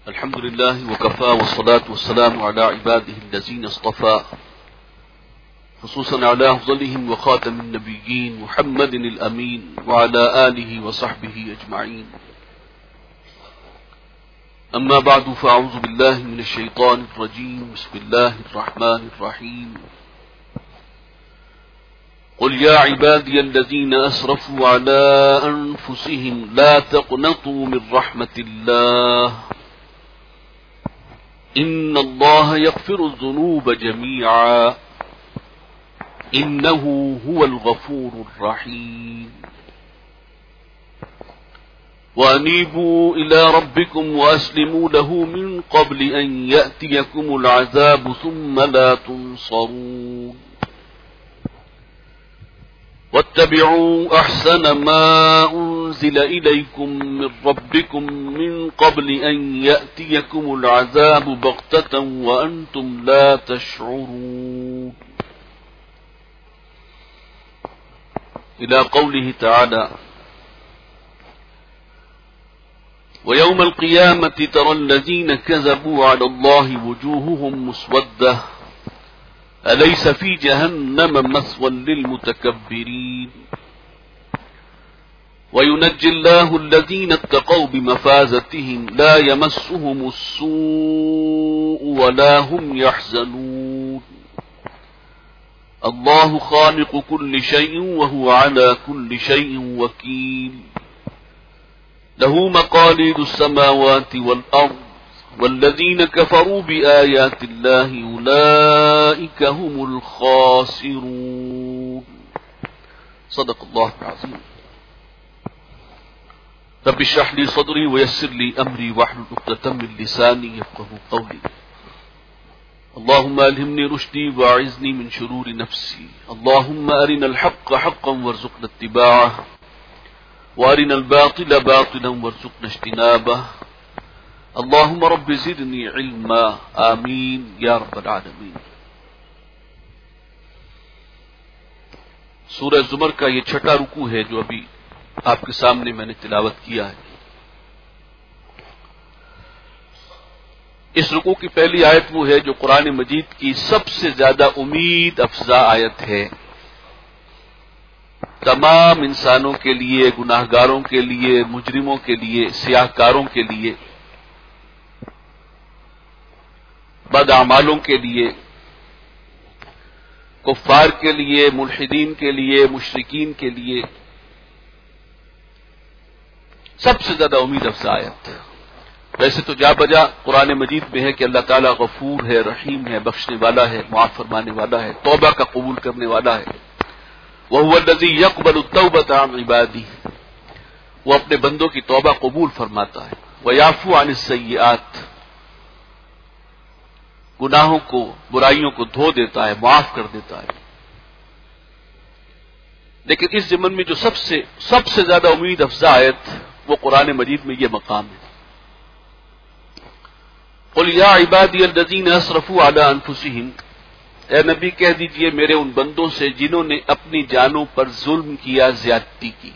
الحمد لله وكفى والصلاة والسلام على عباده الذين اصطفى خصوصا على أفضلهم وخاتم النبيين محمد الأمين وعلى آله وصحبه أجمعين. أما بعد فأعوذ بالله من الشيطان الرجيم. بسم الله الرحمن الرحيم. قل يا عبادي الذين أسرفوا على أنفسهم لا تقنطوا من رحمة الله إن الله يغفر الذنوب جميعا إنه هو الغفور الرحيم. وأنيبوا إلى ربكم وأسلموا له من قبل أن يأتيكم العذاب ثم لا تنصرون. واتبعوا أحسن ما أنزل إليكم من ربكم من قبل أن يأتيكم العذاب بغتة وأنتم لا تشعرون. إلى قوله تعالى: ويوم القيامة ترى الذين كذبوا على الله وجوههم مسودة أليس في جهنم مثوى للمتكبرين. وينجي الله الذين اتقوا بمفازتهم لا يمسهم السوء ولا هم يحزنون. الله خالق كل شيء وهو على كل شيء وكيل. له مقاليد السماوات والأرض والذين كفروا بآيات الله أولئك هم الخاسرون. صدق الله العظيم. رب اشرح لي صدري ويسر لي أمري واحلل عقدة من لساني يفقهوا قولي. اللهم ألهمني رشدي وأعذني من شرور نفسي. اللهم أرنا الحق حقا وارزقنا اتباعه وأرنا الباطل باطلا وارزقنا اجتنابه. اللهم رب زدني علما آمین یا رب العالمین. سورہ زمر کا یہ چھٹا رکوع ہے جو ابھی آپ کے سامنے میں نے تلاوت کیا ہے. اس رکوع کی پہلی آیت وہ ہے جو قرآن مجید کی سب سے زیادہ امید افزا آیت ہے. تمام انسانوں کے لیے، گناہگاروں کے لیے، مجرموں کے لیے، سیاہکاروں کے لیے، بد اعمالوں کے لیے، کفار کے لیے، ملحدین کے لیے، مشرکین کے لیے سب سے زیادہ امید افزا آیت. ویسے تو جا بجا قرآن مجید میں ہے کہ اللہ تعالیٰ غفور ہے، رحیم ہے، بخشنے والا ہے، معاف فرمانے والا ہے، توبہ کا قبول کرنے والا ہے. وَهُوَ الَّذِي يَقْبَلُ التَّوْبَةَ عَنْ عِبَادِهِ، وہ اپنے بندوں کی توبہ قبول فرماتا ہے. وَيَعْفُو عَنِ السَّيِّئَاتِ، گناہوں کو، برائیوں کو دھو دیتا ہے، معاف کر دیتا ہے. لیکن اس ضمن میں جو سب سے زیادہ امید افزا آیت وہ قرآن مجید میں یہ مقام ہے. قل یا عبادی الذین اسرفوا علی انفسہم، اے نبی کہہ دیجئے میرے ان بندوں سے جنہوں نے اپنی جانوں پر ظلم کیا، زیادتی کی،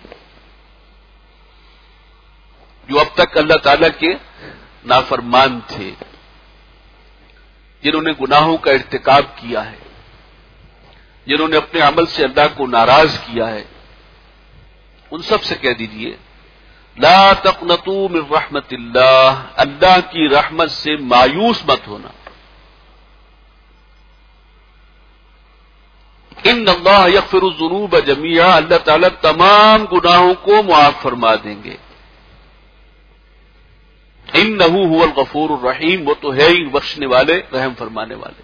جو اب تک اللہ تعالیٰ کے نافرمان تھے، جنہوں نے گناہوں کا ارتکاب کیا ہے، جنہوں نے اپنے عمل سے اللہ کو ناراض کیا ہے، ان سب سے کہہ دیجئے لا تقنطوا من رحمت اللہ، اللہ کی رحمت سے مایوس مت ہونا. ان اللہ یغفر الذنوب جميعا، اللہ تعالیٰ تمام گناہوں کو معاف فرما دیں گے. انہ هو الغفور الرحیم، وہ تو ہے ہی بخشنے والے، رحم فرمانے والے.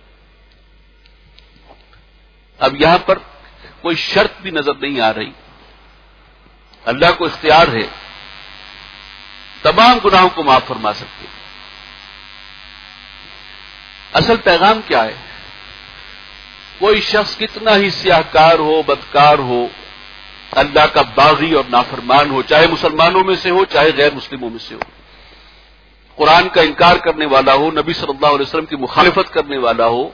اب یہاں پر کوئی شرط بھی نظر نہیں آ رہی. اللہ کو اختیار ہے، تمام گناہوں کو معاف فرما سکتے. اصل پیغام کیا ہے؟ کوئی شخص کتنا ہی سیاہکار ہو، بدکار ہو، اللہ کا باغی اور نافرمان ہو، چاہے مسلمانوں میں سے ہو چاہے غیر مسلموں میں سے ہو، قرآن کا انکار کرنے والا ہو، نبی صلی اللہ علیہ وسلم کی مخالفت کرنے والا ہو،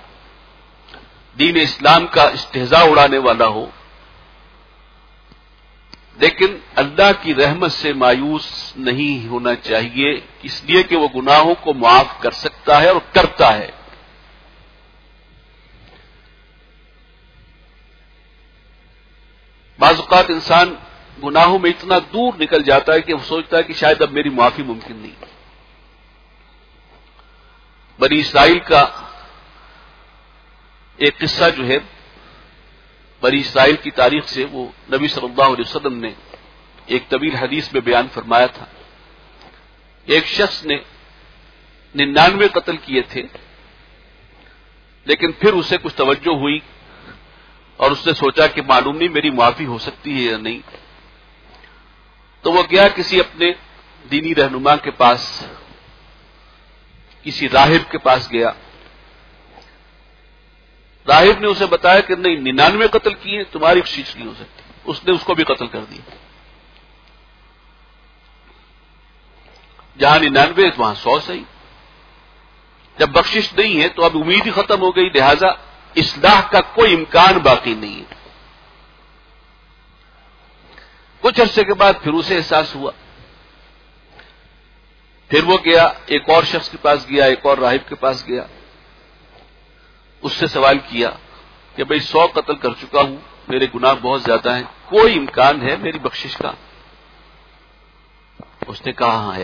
دین اسلام کا استہزاء اڑانے والا ہو، لیکن اللہ کی رحمت سے مایوس نہیں ہونا چاہیے، اس لیے کہ وہ گناہوں کو معاف کر سکتا ہے اور کرتا ہے۔ بعض اوقات انسان گناہوں میں اتنا دور نکل جاتا ہے کہ وہ سوچتا ہے کہ شاید اب میری معافی ممکن نہیں۔ بنی اسرائیل کا ایک قصہ جو ہے بنی اسرائیل کی تاریخ سے، وہ نبی صلی اللہ علیہ وسلم نے ایک طویل حدیث میں بیان فرمایا تھا۔ ایک شخص نے 99 قتل کیے تھے، لیکن پھر اسے کچھ توجہ ہوئی اور اس نے سوچا کہ معلوم نہیں میری معافی ہو سکتی ہے یا نہیں، تو وہ گیا کسی اپنے دینی رہنما کے پاس، کسی راہب کے پاس گیا۔ راہب نے اسے بتایا کہ نہیں 99 قتل کیے، تمہاری بخشش نہیں ہو سکتی۔ اس نے اس کو بھی قتل کر دیا۔ جہاں 99 وہاں 100 صحیح۔ جب بخشش نہیں ہے تو اب امید ہی ختم ہو گئی، لہذا اصلاح کا کوئی امکان باقی نہیں ہے۔ کچھ عرصے کے بعد پھر اسے احساس ہوا، پھر وہ گیا ایک اور شخص کے پاس گیا، ایک اور راہب کے پاس گیا، اس سے سوال کیا کہ بھئی 100 قتل کر چکا ہوں، میرے گناہ بہت زیادہ ہیں، کوئی امکان ہے میری بخشش کا؟ اس نے کہا ہاں ہے،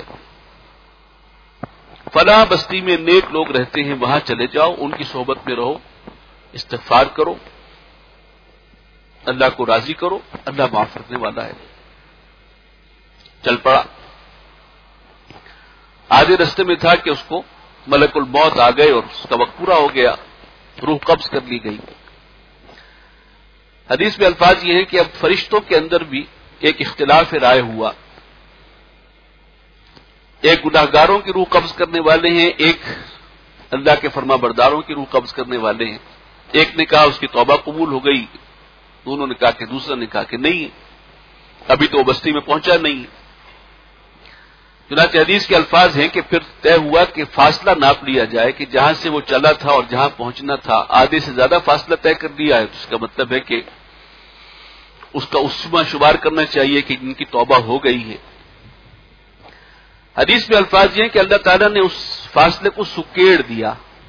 فلاں بستی میں نیک لوگ رہتے ہیں، وہاں چلے جاؤ، ان کی صحبت میں رہو، استغفار کرو، اللہ کو راضی کرو، اللہ معاف کرنے والا ہے۔ چل پڑا۔ آدھے رستے میں تھا کہ اس کو ملک الموت آ گئے اور اس کا وقت پورا ہو گیا، روح قبض کر لی گئی۔ حدیث میں الفاظ یہ ہیں کہ اب فرشتوں کے اندر بھی ایک اختلاف رائے ہوا، ایک گناہگاروں کی روح قبض کرنے والے ہیں، ایک اللہ کے فرما برداروں کی روح قبض کرنے والے ہیں۔ ایک نے کہا اس کی توبہ قبول ہو گئی، دونوں نے کہا کہ دوسرا نے کہا کہ نہیں، ابھی تو وہ بستی میں پہنچا نہیں۔ چنانچہ حدیث کے الفاظ ہیں کہ پھر طے ہوا کہ فاصلہ ناپ لیا جائے کہ جہاں سے وہ چلا تھا اور جہاں پہنچنا تھا آدھے سے زیادہ فاصلہ طے کر لیا ہے، تو اس کا مطلب ہے کہ اس کا اسما شمار کرنا چاہیے کہ ان کی توبہ ہو گئی ہے۔ حدیث میں الفاظ یہ ہیں کہ اللہ تعالیٰ نے اس فاصلے کو سکیڑ دیا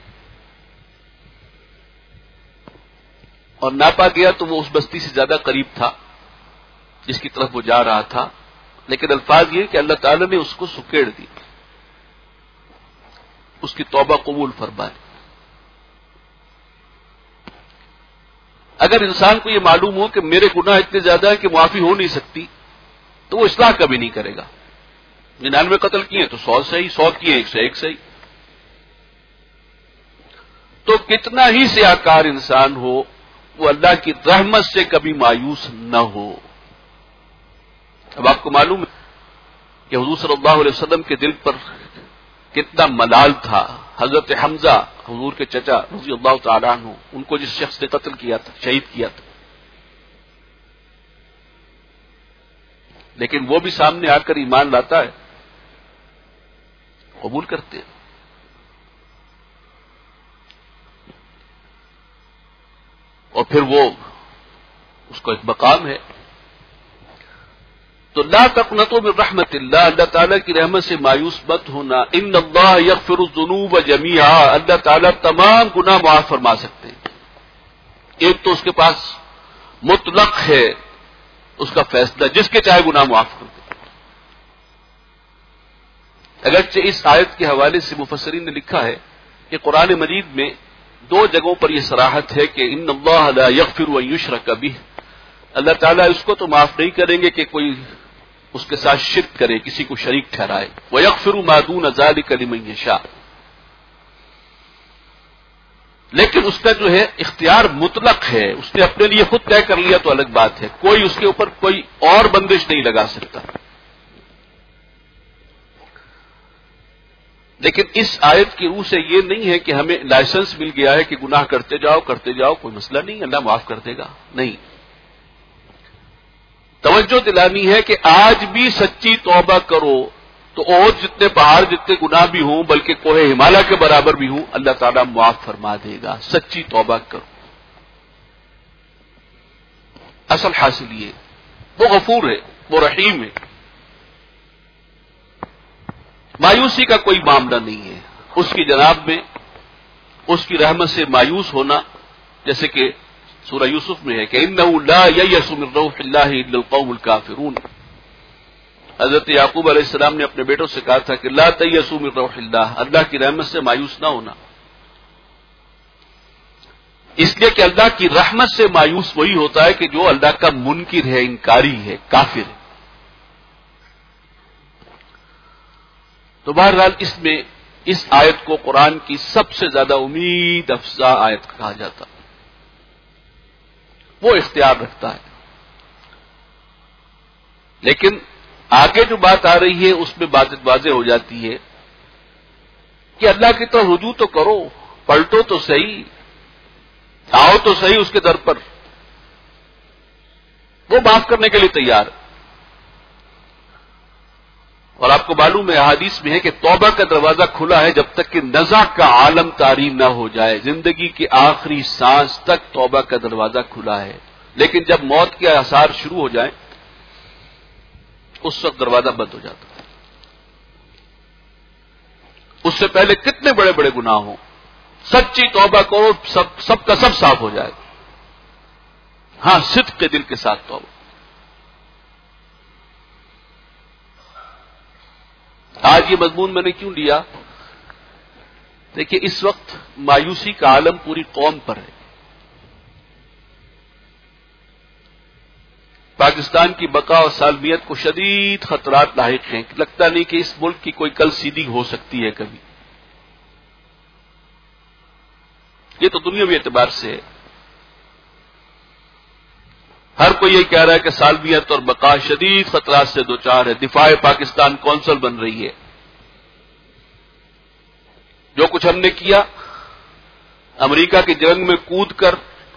اور ناپا گیا تو وہ اس بستی سے زیادہ قریب تھا جس کی طرف وہ جا رہا تھا، لیکن الفاظ یہ کہ اللہ تعالیٰ نے اس کو سکیڑ دی، اس کی توبہ قبول فرمائے۔ اگر انسان کو یہ معلوم ہو کہ میرے گناہ اتنے زیادہ ہیں کہ معافی ہو نہیں سکتی، تو وہ اصلاح کبھی نہیں کرے گا۔ 99 قتل کیے تو 100 صحیح، 100 کیے 101 صحیح۔ تو کتنا ہی سیاہکار انسان ہو، وہ اللہ کی رحمت سے کبھی مایوس نہ ہو۔ اب آپ کو معلوم ہے کہ حضور صلی اللہ علیہ وسلم کے دل پر کتنا ملال تھا۔ حضرت حمزہ حضور کے چچا رضی اللہ تعالیٰ عنہ، ان کو جس شخص نے قتل کیا تھا، شہید کیا تھا، لیکن وہ بھی سامنے آ کر ایمان لاتا ہے، قبول کرتے ہیں۔ اور پھر وہ اس کو ایک مقام ہے۔ تو لا تقنطوا من رحمت اللہ، اللہ تعالیٰ کی رحمت سے مایوس مت ہونا۔ ان اللہ یغفر الذنوب جميعا، اللہ تعالیٰ تمام گناہ معاف فرما سکتے ہیں۔ ایک تو اس کے پاس مطلق ہے اس کا فیصلہ، جس کے چاہے گناہ معاف کر دے۔ اگرچہ اس آیت کے حوالے سے مفسرین نے لکھا ہے کہ قرآن مجید میں 2 جگہوں پر یہ صراحت ہے کہ ان اللہ لا یغفر ان یشرک بہ، اللہ تعالیٰ اس کو تو معاف نہیں کریں گے کہ کوئی اس کے ساتھ شرک کرے، کسی کو شریک ٹھہرائے۔ وَيَغْفِرُ مَا دُونَ ذَلِكَ لِمَن يَشَاءُ، لیکن اس کا جو ہے اختیار مطلق ہے، اس نے اپنے لیے خود طے کر لیا تو الگ بات ہے، کوئی اس کے اوپر کوئی اور بندش نہیں لگا سکتا۔ لیکن اس آیت کی روح سے یہ نہیں ہے کہ ہمیں لائسنس مل گیا ہے کہ گناہ کرتے جاؤ کوئی مسئلہ نہیں، اللہ معاف کر دے گا، نہیں۔ توجہ دلانی ہے کہ آج بھی سچی توبہ کرو تو اور جتنے پہاڑ جتنے گناہ بھی ہوں، بلکہ کوہ ہمالیہ کے برابر بھی ہوں، اللہ تعالیٰ معاف فرما دے گا۔ سچی توبہ کرو۔ اصل حاصل یہ وہ غفور ہے، وہ رحیم ہے. مایوسی کا کوئی معاملہ نہیں ہے اس کی جناب میں. اس کی رحمت سے مایوس ہونا جیسے کہ سورہ یوسف میں ہے کہ انہ لا ییأس من روح اللہ الا القوم الکافرون. حضرت یعقوب علیہ السلام نے اپنے بیٹوں سے کہا تھا کہ لا تیأسوا من روح اللہ، اللہ کی رحمت سے مایوس نہ ہونا. اس لیے کہ اللہ کی رحمت سے مایوس وہی ہوتا ہے کہ جو اللہ کا منکر ہے، انکاری ہے، کافر ہے. تو بہرحال اس آیت کو قرآن کی سب سے زیادہ امید افزا آیت کہا جاتا. وہ اختیار رکھتا ہے. لیکن آگے جو بات آ رہی ہے اس میں بات واضح ہو جاتی ہے کہ اللہ کی طرف رجوع تو کرو، پلٹو تو صحیح، آؤ تو صحیح اس کے در پر. وہ معاف کرنے کے لیے تیار. اور آپ کو معلوم ہے احادیث میں ہے کہ توبہ کا دروازہ کھلا ہے جب تک کہ نزع کا عالم طاری نہ ہو جائے. زندگی کی آخری سانس تک توبہ کا دروازہ کھلا ہے، لیکن جب موت کے آثار شروع ہو جائیں اس وقت دروازہ بند ہو جاتا ہے. اس سے پہلے کتنے بڑے بڑے گناہ ہوں، سچی توبہ کرو، سب کا سب صاف ہو جائے. ہاں، صدق کے دل کے ساتھ توبہ. آج یہ مضمون میں نے کیوں لیا؟ دیکھیے اس وقت مایوسی کا عالم پوری قوم پر ہے. پاکستان کی بقا اور سالمیت کو شدید خطرات لاحق ہیں. لگتا نہیں کہ اس ملک کی کوئی کل سیدھی ہو سکتی ہے کبھی. یہ تو دنیاوی اعتبار سے ہے. ہر کوئی یہ کہہ رہا ہے کہ سالمیت اور بقا شدید خطرات سے دوچار ہے. دفاع پاکستان کونسل بن رہی ہے. جو کچھ ہم نے کیا امریکہ کی جنگ میں کود کر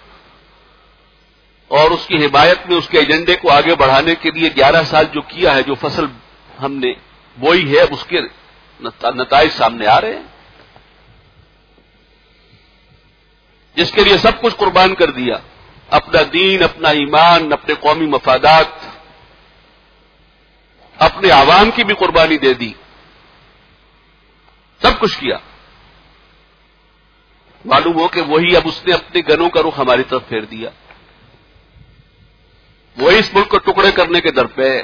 اور اس کی حمایت میں اس کے ایجنڈے کو آگے بڑھانے کے لیے 11 سال جو کیا ہے، جو فصل ہم نے بوئی ہے، اس کے نتائج سامنے آ رہے ہیں. جس کے لیے سب کچھ قربان کر دیا، اپنا دین، اپنا ایمان، اپنے قومی مفادات، اپنے عوام کی بھی قربانی دے دی، سب کچھ کیا. معلوم ہو کہ وہی اب اس نے اپنے گنوں کا رخ ہماری طرف پھیر دیا. وہی اس ملک کو ٹکڑے کرنے کے در پہ ہے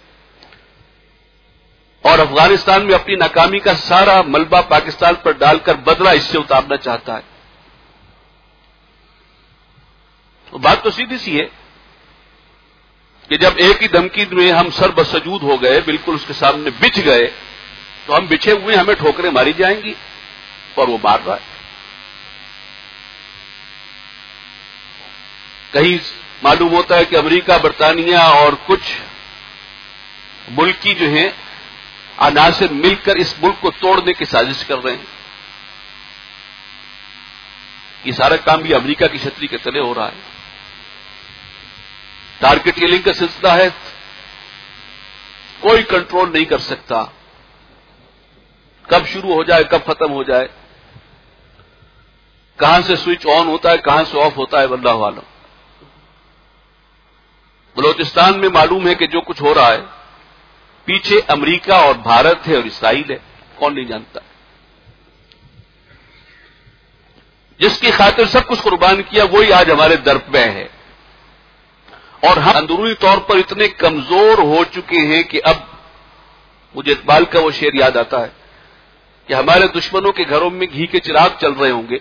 اور افغانستان میں اپنی ناکامی کا سارا ملبہ پاکستان پر ڈال کر بدلہ اس سے اتارنا چاہتا ہے. تو بات تو سیدھی سی ہے کہ جب ایک ہی دھمکی میں ہم سر بسجود ہو گئے، بالکل اس کے سامنے بچھ گئے، تو ہم بچھے ہوئے ہمیں ٹھوکریں ماری جائیں گی، اور وہ مار رہا ہے. کہیں معلوم ہوتا ہے کہ امریکہ، برطانیہ اور کچھ ملکی جو ہیں عناصر مل کر اس ملک کو توڑنے کی سازش کر رہے ہیں. یہ سارا کام بھی امریکہ کی چھتری کے تلے ہو رہا ہے. ٹارگٹ کلنگ کا سلسلہ ہے، کوئی کنٹرول نہیں کر سکتا. کب شروع ہو جائے، کب ختم ہو جائے، کہاں سے سوئچ آن ہوتا ہے، کہاں سے آف ہوتا ہے، واللہ عالم. بلوچستان میں معلوم ہے کہ جو کچھ ہو رہا ہے پیچھے امریکہ اور بھارت ہے اور اسرائیل ہے، کون نہیں جانتا. جس کی خاطر سب کچھ قربان کیا وہی آج ہمارے در پہ ہے. اور ہم اندرونی طور پر اتنے کمزور ہو چکے ہیں کہ اب مجھے اقبال کا وہ شعر یاد آتا ہے کہ ہمارے دشمنوں کے گھروں میں گھی کے چراغ چل رہے ہوں گے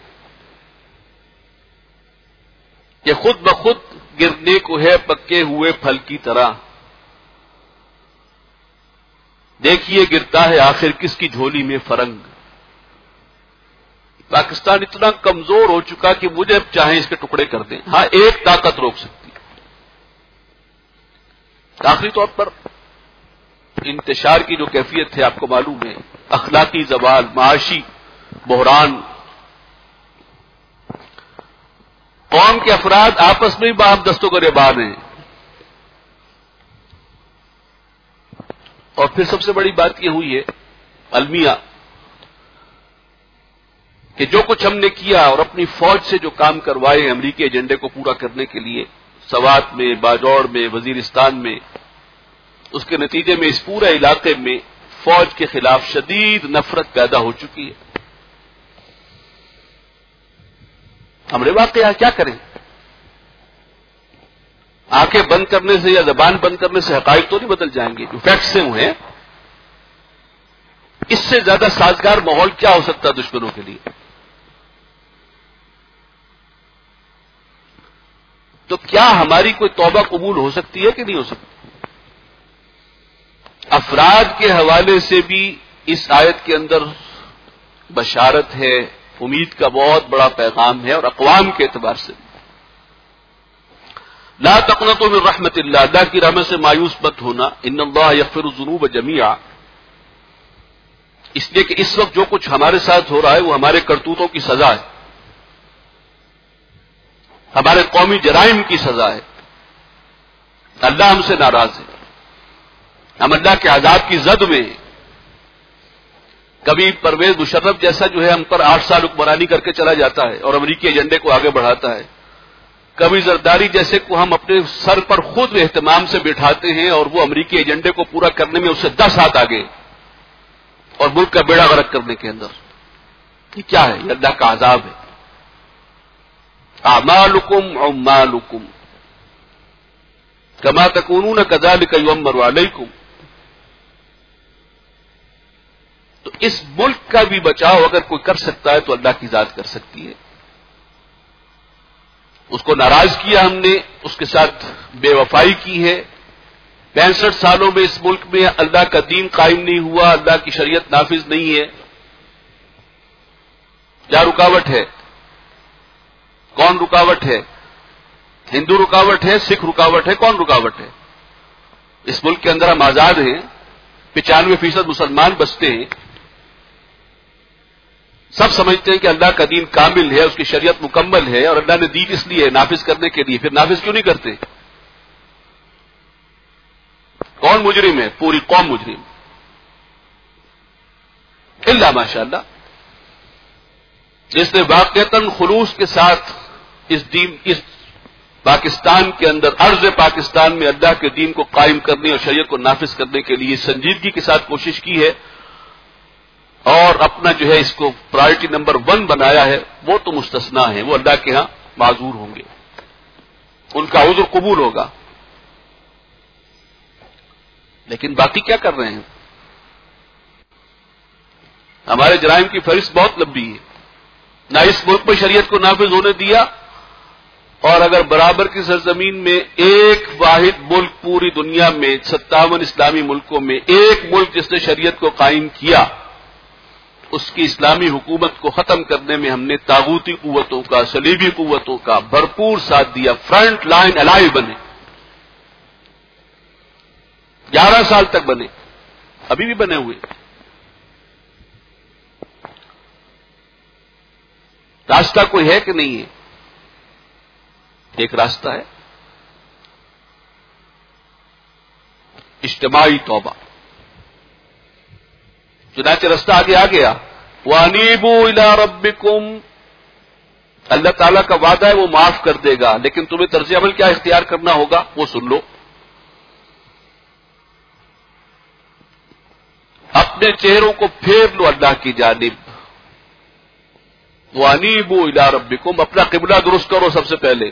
کہ خود بخود گرنے کو ہے پکے ہوئے پھل کی طرح. دیکھیے گرتا ہے آخر کس کی جھولی میں فرنگ. پاکستان اتنا کمزور ہو چکا کہ مجھے اب چاہیں اس کے ٹکڑے کر دیں. ہاں، ایک طاقت روک سکتی ہے. آخری طور پر انتشار کی جو کیفیت ہے آپ کو معلوم ہے، اخلاقی زوال، معاشی بحران، قوم کے افراد آپس میں باہم دستوں گریبان ہیں. اور پھر سب سے بڑی بات یہ ہوئی ہے المیہ کہ جو کچھ ہم نے کیا اور اپنی فوج سے جو کام کروائے امریکی ایجنڈے کو پورا کرنے کے لیے، سوات میں، باجوڑ میں، وزیرستان میں، اس کے نتیجے میں اس پورے علاقے میں فوج کے خلاف شدید نفرت پیدا ہو چکی ہے. ہم واقعہ کیا کریں؟ آنکھیں بند کرنے سے یا زبان بند کرنے سے حقائق تو نہیں بدل جائیں گے. جو فیکٹس ہیں وہ ہیں. اس سے زیادہ سازگار ماحول کیا ہو سکتا ہے دشمنوں کے لیے؟ تو کیا ہماری کوئی توبہ قبول ہو سکتی ہے کہ نہیں ہو سکتی؟ افراد کے حوالے سے بھی اس آیت کے اندر بشارت ہے، امید کا بہت بڑا پیغام ہے، اور اقوام کے اعتبار سے لا تقنطوا من رحمت اللہ، اللہ کی رحمت سے مایوس مت ہونا. ان اللہ یغفر الذنوب جميعا، اس لیے کہ اس وقت جو کچھ ہمارے ساتھ ہو رہا ہے وہ ہمارے کرتوتوں کی سزا ہے، ہمارے قومی جرائم کی سزا ہے. اللہ ہم سے ناراض ہے، ہم اللہ کے عذاب کی زد میں ہیں. کبھی پرویز مشرف جیسا جو ہے ہم پر 8 سال حکمرانی کر کے چلا جاتا ہے اور امریکی ایجنڈے کو آگے بڑھاتا ہے. کبھی زرداری جیسے کو ہم اپنے سر پر خود اہتمام سے بٹھاتے ہیں اور وہ امریکی ایجنڈے کو پورا کرنے میں اس سے 10 ہاتھ آگے، اور ملک کا بیڑا غرق کرنے کے اندر. یہ کیا ہے؟ یہ اللہ کا عذاب ہے. اعمالکم عمالکم کما تکونون کذالک یؤمر علیکم. تو اس ملک کا بھی بچاؤ اگر کوئی کر سکتا ہے تو اللہ کی ذات کر سکتی ہے. اس کو ناراض کیا ہم نے، اس کے ساتھ بے وفائی کی ہے. 65 سالوں میں اس ملک میں اللہ کا دین قائم نہیں ہوا، اللہ کی شریعت نافذ نہیں ہے. کیا رکاوٹ ہے؟ کون رکاوٹ ہے؟ ہندو رکاوٹ ہے، سکھ رکاوٹ ہے، کون رکاوٹ ہے؟ اس ملک کے اندر ہم آزاد ہیں، 95% مسلمان بستے ہیں. سب سمجھتے ہیں کہ اللہ کا دین کامل ہے، اس کی شریعت مکمل ہے، اور اللہ نے دین اس لیے نافذ کرنے کے لیے. پھر نافذ کیوں نہیں کرتے؟ کون مجرم ہے؟ پوری قوم مجرم، الا ماشاءاللہ جس نے واقعتاً خلوص کے ساتھ اس پاکستان کے اندر، ارض پاکستان میں اللہ کے دین کو قائم کرنے اور شریعت کو نافذ کرنے کے لیے سنجیدگی کے ساتھ کوشش کی ہے اور اپنا جو ہے اس کو پرائرٹی نمبر 1 بنایا ہے، وہ تو مستثنا ہیں، وہ اللہ کے ہاں معذور ہوں گے، ان کا عذر قبول ہوگا. لیکن باقی کیا کر رہے ہیں؟ ہمارے جرائم کی فہرست بہت لمبی ہے. نہ اس ملک میں شریعت کو نافذ ہونے دیا، اور اگر برابر کی سرزمین میں ایک واحد ملک پوری دنیا میں 57 اسلامی ملکوں میں ایک ملک جس نے شریعت کو قائم کیا، اس کی اسلامی حکومت کو ختم کرنے میں ہم نے طاغوتی قوتوں کا، صلیبی قوتوں کا بھرپور ساتھ دیا. فرنٹ لائن الائے بنے، 11 سال تک بنے، ابھی بھی بنے ہوئے. راستہ کوئی ہے کہ نہیں ہے؟ ایک راستہ ہے، اجتماعی توبہ. چنانچہ راستہ آگے آ گیا، وَأَنِيبُوا إِلَىٰ رَبِّكُمْ، اللہ تعالیٰ کا وعدہ ہے وہ معاف کر دے گا، لیکن تمہیں طرز عمل کیا اختیار کرنا ہوگا وہ سن لو. اپنے چہروں کو پھیر لو اللہ کی جانب. وَأَنِيبُوا إِلَىٰ رَبِّكُمْ، اپنا قبلہ درست کرو، سب سے پہلے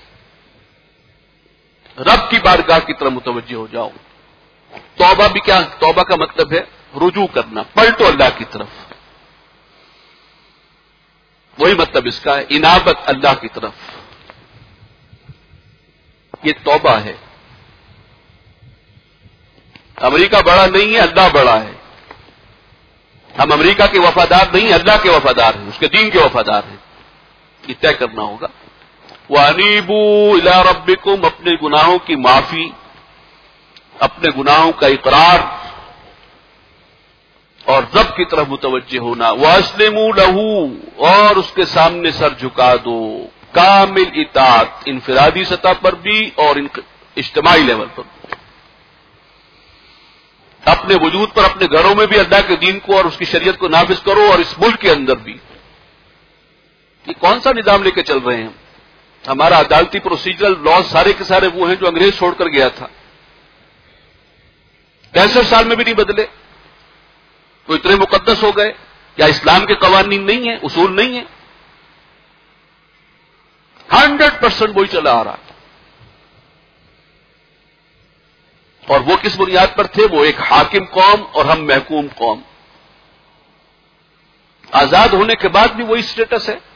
رب کی بارگاہ کی طرف متوجہ ہو جاؤ. توبہ بھی کیا؟ توبہ کا مطلب ہے رجوع کرنا، پلٹو اللہ کی طرف. وہی مطلب اس کا ہے، انابت اللہ کی طرف. یہ توبہ ہے. امریکہ بڑا نہیں ہے، اللہ بڑا ہے. ہم امریکہ کے وفادار نہیں ہیں، اللہ کے وفادار ہیں، اس کے دین کے وفادار ہیں. یہ طے کرنا ہوگا. وَأَنِيبُوا إِلَىٰ رَبِّكُمْ، اپنے گناہوں کی معافی، اپنے گناہوں کا اقرار اور رب کی طرف متوجہ ہونا. وَأَسْلِمُوا لَهُ، اور اس کے سامنے سر جھکا دو. کامل اطاعت، انفرادی سطح پر بھی اور اجتماعی لیول پر بھی. اپنے وجود پر، اپنے گھروں میں بھی اللہ کے دین کو اور اس کی شریعت کو نافذ کرو، اور اس ملک کے اندر بھی. یہ کون سا نظام لے کے چل رہے ہیں؟ ہمارا عدالتی پروسیجرل لاز سارے کے سارے وہ ہیں جو انگریز چھوڑ کر گیا تھا. 65 سال میں بھی نہیں بدلے، تو اتنے مقدس ہو گئے؟ یا اسلام کے قوانین نہیں ہیں، اصول نہیں ہیں؟ 100% وہی چلا آ رہا ہے۔ اور وہ کس بنیاد پر تھے؟ وہ ایک حاکم قوم اور ہم محکوم قوم۔ آزاد ہونے کے بعد بھی وہی سٹیٹس ہے۔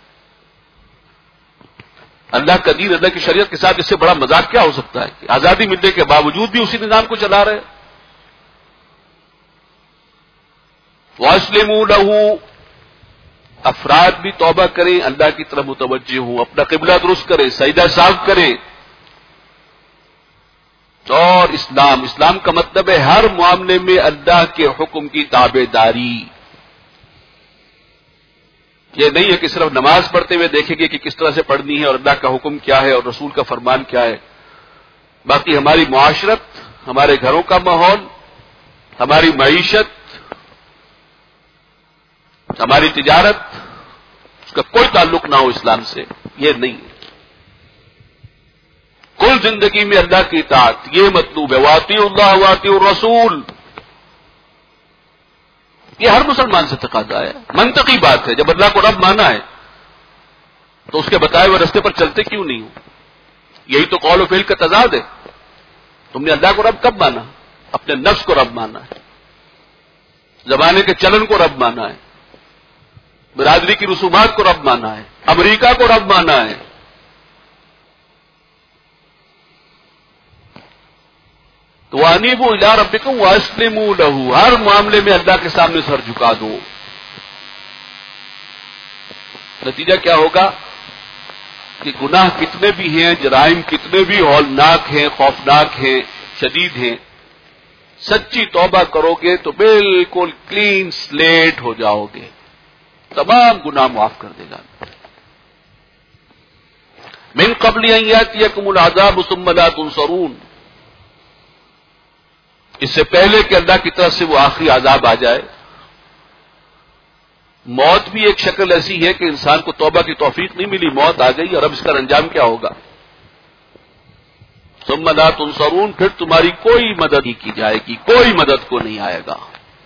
اللہ کا دین، اللہ کی شریعت کے ساتھ اس سے بڑا مذاق کیا ہو سکتا ہے کہ آزادی ملنے کے باوجود بھی اسی نظام کو چلا رہے۔ وَأَسْلِمُوا لَهُ، افراد بھی توبہ کریں، اللہ کی طرف متوجہ ہوں، اپنا قبلہ درست کریں، سجدہ صاف کریں۔ اور اسلام کا مطلب ہے ہر معاملے میں اللہ کے حکم کی تابع داری۔ یہ نہیں ہے کہ صرف نماز پڑھتے ہوئے دیکھیں گے کہ کس طرح سے پڑھنی ہے اور اللہ کا حکم کیا ہے اور رسول کا فرمان کیا ہے، باقی ہماری معاشرت، ہمارے گھروں کا ماحول، ہماری معیشت، ہماری تجارت، اس کا کوئی تعلق نہ ہو اسلام سے، یہ نہیں ہے۔ کل زندگی میں اللہ کی اطاعت، یہ مطلوب ہے۔ وَأَطِيعُوا اللَّهَ وَأَطِيعُوا الرَّسُولَ، یہ ہر مسلمان سے تقاضا ہے، منطقی بات ہے۔ جب اللہ کو رب مانا ہے تو اس کے بتائے ہوئے راستے پر چلتے کیوں نہیں ہو؟ یہی تو قول و فعل کا تضاد ہے۔ تم نے اللہ کو رب کب مانا؟ اپنے نفس کو رب مانا ہے، زمانے کے چلن کو رب مانا ہے، برادری کی رسومات کو رب مانا ہے، امریکہ کو رب مانا ہے۔ تو وَأَنِيبُوا إِلَىٰ رَبِّكُمْ وَأَسْلِمُوا لَهُ، ہر معاملے میں اللہ کے سامنے سر جھکا دو۔ نتیجہ کیا ہوگا کہ گناہ کتنے بھی ہیں، جرائم کتنے بھی ہولناک ہیں، خوفناک ہیں، شدید ہیں، سچی توبہ کرو گے تو بالکل کلین سلیٹ ہو جاؤ گے، تمام گناہ معاف کر دے گا۔ من قبل ان یاتیکم العذاب ثم لا تنصرون، اس سے پہلے کہ اللہ کی طرف سے وہ آخری عذاب آ جائے۔ موت بھی ایک شکل ایسی ہے کہ انسان کو توبہ کی توفیق نہیں ملی، موت آ گئی، اور اب اس کا انجام کیا ہوگا؟ ثم لا تنصرون، پھر تمہاری کوئی مدد نہیں کی جائے گی، کوئی مدد کو نہیں آئے گا۔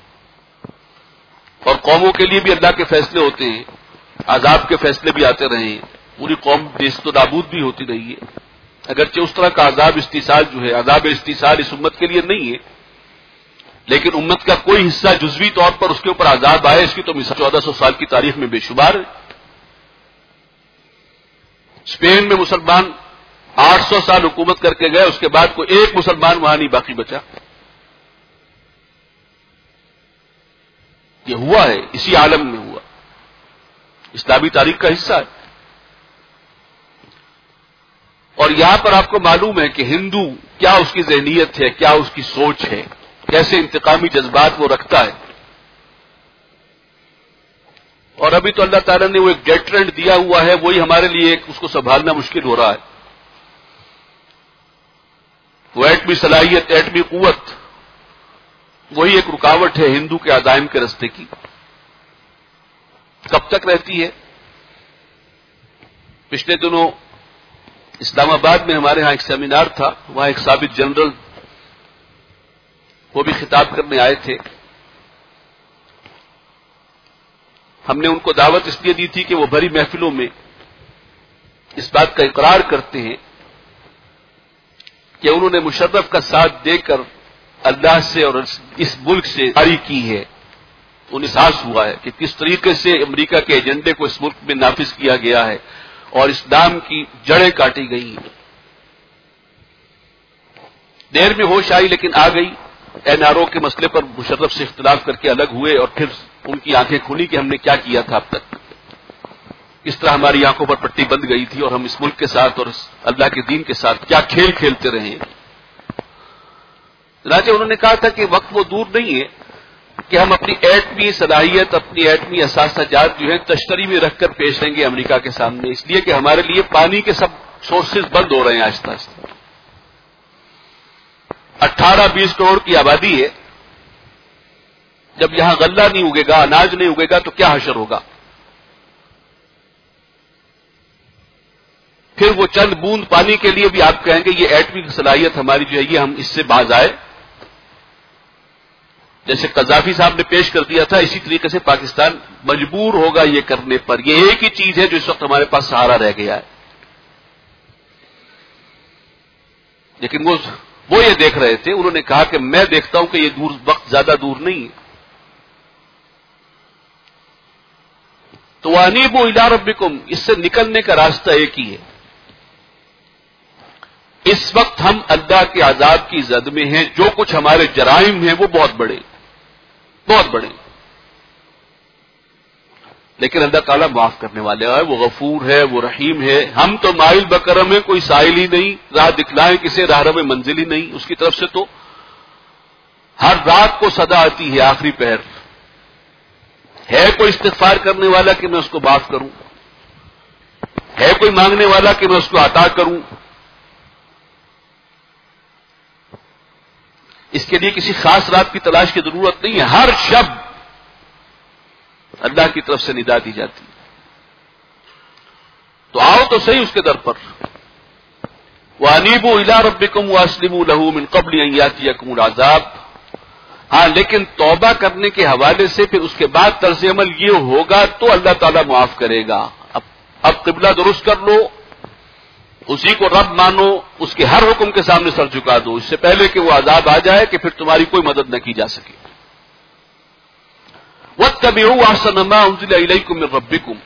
اور قوموں کے لیے بھی اللہ کے فیصلے ہوتے ہیں، عذاب کے فیصلے بھی آتے رہے ہیں، پوری قوم نیست و نابود بھی ہوتی رہی ہے، اگرچہ اس طرح کا عذاب استیصال جو ہے، عذاب استیصال اس امت کے لیے نہیں ہے، لیکن امت کا کوئی حصہ جزوی طور پر اس کے اوپر عذاب آئے، اس کی تو مثال 1400 سال کی تاریخ میں بے شمار ہے۔ اسپین میں مسلمان 800 سال حکومت کر کے گئے، اس کے بعد کوئی ایک مسلمان وہاں نہیں باقی بچا۔ یہ ہوا ہے، اسی عالم میں ہوا، اسلامی تاریخ کا حصہ ہے۔ اور یہاں پر آپ کو معلوم ہے کہ ہندو کیا اس کی ذہنیت ہے، کیا اس کی سوچ ہے، کیسے انتقامی جذبات وہ رکھتا ہے۔ اور ابھی تو اللہ تعالیٰ نے وہ ایک ڈیٹرنٹ دیا ہوا ہے، وہی ہمارے لیے اس کو سنبھالنا مشکل ہو رہا ہے۔ وہ ایٹمی صلاحیت، ایٹمی قوت، وہی ایک رکاوٹ ہے ہندو کے عزائم کے راستے کی۔ کب تک رہتی ہے؟ پچھلے دنوں اسلام آباد میں ہمارے ہاں ایک سیمینار تھا، وہاں ایک سابق جنرل وہ بھی خطاب کرنے آئے تھے۔ ہم نے ان کو دعوت اس لیے دی تھی کہ وہ بھری محفلوں میں اس بات کا اقرار کرتے ہیں کہ انہوں نے مشرف کا ساتھ دے کر اللہ سے اور اس ملک سے جاری کی ہے۔ انہیں احساس ہوا ہے کہ کس طریقے سے امریکہ کے ایجنڈے کو اس ملک میں نافذ کیا گیا ہے اور اسلام کی جڑیں کاٹی گئی ہیں۔ دیر میں ہوش آئی لیکن آ گئی۔ این آر او کے مسئلے پر مشرف سے اختلاف کر کے الگ ہوئے اور پھر ان کی آنکھیں کھلی کہ ہم نے کیا کیا تھا اب تک، اس طرح ہماری آنکھوں پر پٹی بند گئی تھی اور ہم اس ملک کے ساتھ اور اللہ کے دین کے ساتھ کیا کھیل کھیلتے رہے۔ چنانچہ انہوں نے کہا تھا کہ وقت وہ دور نہیں ہے کہ ہم اپنی ایٹمی صلاحیت، اپنی ایٹمی اثاثہ جات جو ہے تشتری میں رکھ کر پیش دیں گے امریکہ کے سامنے، اس لیے کہ ہمارے لیے پانی کے سب سورسز بند ہو رہے ہیں آہستہ آہستہ۔ 18-20 کروڑ کی آبادی ہے، جب یہاں غلہ نہیں اگے گا، اناج نہیں اگے گا تو کیا حشر ہوگا؟ پھر وہ چند بوند پانی کے لیے بھی آپ کہیں گے یہ ایٹمی صلاحیت ہماری جو ہے یہ ہم اس سے باز آئے، جیسے قذافی صاحب نے پیش کر دیا تھا، اسی طریقے سے پاکستان مجبور ہوگا یہ کرنے پر. یہ ایک ہی چیز ہے جو اس وقت ہمارے پاس سہارا رہ گیا ہے. لیکن وہ یہ دیکھ رہے تھے، انہوں نے کہا کہ میں دیکھتا ہوں کہ یہ وقت زیادہ دور نہیں ہے. تو وَأَنِيبُوا إِلَىٰ رَبِّكُمْ، اس سے نکلنے کا راستہ ایک ہی ہے. اس وقت ہم اللہ کے عذاب کی زد میں ہیں. جو کچھ ہمارے جرائم ہیں وہ بہت بڑے، لیکن اللہ تعالیٰ معاف کرنے والے ہے، وہ غفور ہے، وہ رحیم ہے. ہم تو مائل بکرم ہیں، کوئی سائل ہی نہیں، راہ دکھلائیں کسے راہ رو منزل ہی نہیں. اس کی طرف سے تو ہر رات کو صدا آتی ہے آخری پہر. ہے کوئی استغفار کرنے والا کہ میں اس کو معاف کروں؟ ہے کوئی مانگنے والا کہ میں اس کو عطا کروں؟ اس کے لیے کسی خاص رات کی تلاش کی ضرورت نہیں ہے. ہر شب اللہ کی طرف سے ندا دی جاتی. تو آؤ تو صحیح اس کے در پر. وَأَنِيبُوا إِلَىٰ رَبِّكُمْ وَأَسْلِمُوا لَهُ مِن قَبْلِ أَن يَأْتِيَكُمُ الْعَذَابُ. ہاں لیکن توبہ کرنے کے حوالے سے پھر اس کے بعد طرز عمل یہ ہوگا تو اللہ تعالیٰ معاف کرے گا. اب قبلہ درست کر لو، اسی کو رب مانو، اس کے ہر حکم کے سامنے سر جھکا دو، اس سے پہلے کہ وہ عذاب آ جائے کہ پھر تمہاری کوئی مدد نہ کی جا سکے. وَاتَّبِعُوا أَحْسَنَ مَا أُنزِلَ إِلَيْكُم مِّن رَّبِّكُمْ،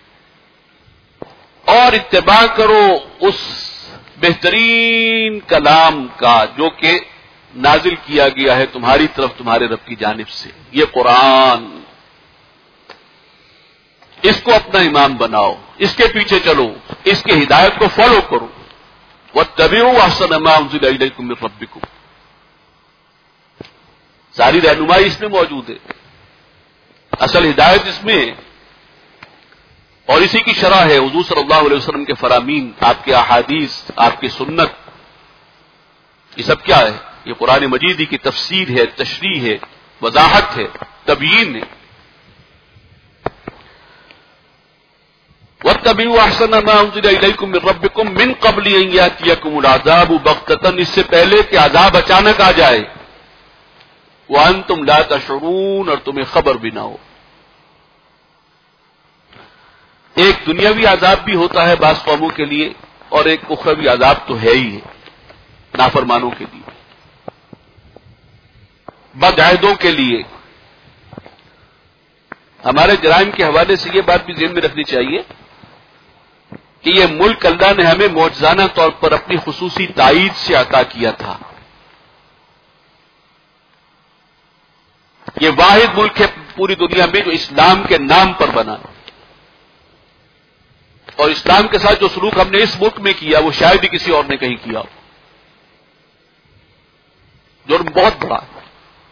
اور اتباع کرو اس بہترین کلام کا جو کہ نازل کیا گیا ہے تمہاری طرف تمہارے رب کی جانب سے. یہ قرآن، اس کو اپنا امام بناؤ، اس کے پیچھے چلو، اس کی ہدایت کو فالو کرو. وَاتَّبِعُوا أَحْسَنَ مَا أُنزِلَ إِلَيْكُم مِّن رَّبِّكُمْ. ساری رہنمائی اس میں موجود ہے، اصل ہدایت اس میں ہے، اور اسی کی شرح ہے حضور صلی اللہ علیہ وسلم کے فرامین، آپ کے احادیث، آپ کی سنت. یہ سب کیا ہے؟ یہ قرآن مجید کی تفسیر ہے، تشریح ہے، وضاحت ہے، تبیین ہے. وَاتَّبِعُوا أَحْسَنَ مَا أُنزِلَ إِلَيْكُم مِّن رَّبِّكُم مِّن قَبْلِ أَن يَأْتِيَكُمُ الْعَذَابُ بَغْتَةً، اس سے پہلے کہ عذاب اچانک آ جائے. وَأَنتُمْ لَا تَشْعُرُونَ، اور تمہیں خبر بھی نہ ہو. ایک دنیاوی عذاب بھی ہوتا ہے بعض قوموں کے لیے، اور ایک اخروی عذاب تو ہے ہی ہے نافرمانوں کے لیے، بدعہدوں کے لیے. ہمارے جرائم کے حوالے سے یہ بات بھی ذہن میں رکھنی چاہیے کہ یہ ملک اللہ نے ہمیں معجزانہ طور پر اپنی خصوصی تائید سے عطا کیا تھا. یہ واحد ملک ہے پوری دنیا میں جو اسلام کے نام پر بنا، اور اسلام کے ساتھ جو سلوک ہم نے اس ملک میں کیا وہ شاید ہی کسی اور نے کہیں کیا ہو. جرم بہت بڑا ہے.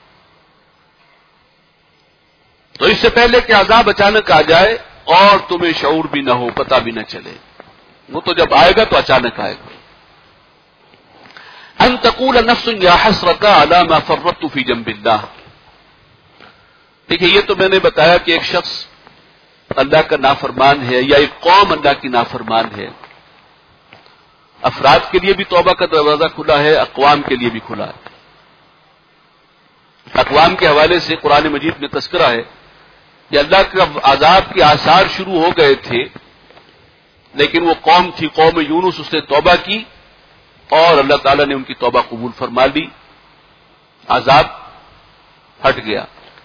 تو اس سے پہلے کہ عذاب اچانک آ جائے اور تمہیں شعور بھی نہ ہو، پتہ بھی نہ چلے، وہ تو جب آئے گا تو اچانک آئے گا. ان تقول نفس یا حسرۃ علی ما فرطت فی جنب اللہ. دیکھیے، یہ تو میں نے بتایا کہ ایک شخص اللہ کا نافرمان ہے یا ایک قوم اللہ کی نافرمان ہے. افراد کے لیے بھی توبہ کا دروازہ کھلا ہے، اقوام کے لیے بھی کھلا ہے. اقوام کے حوالے سے قرآن مجید میں تذکرہ ہے کہ اللہ کے عذاب کے آثار شروع ہو گئے تھے، لیکن وہ قوم تھی قوم یونس، اس نے توبہ کی اور اللہ تعالیٰ نے ان کی توبہ قبول فرما لی، عذاب ہٹ گیا.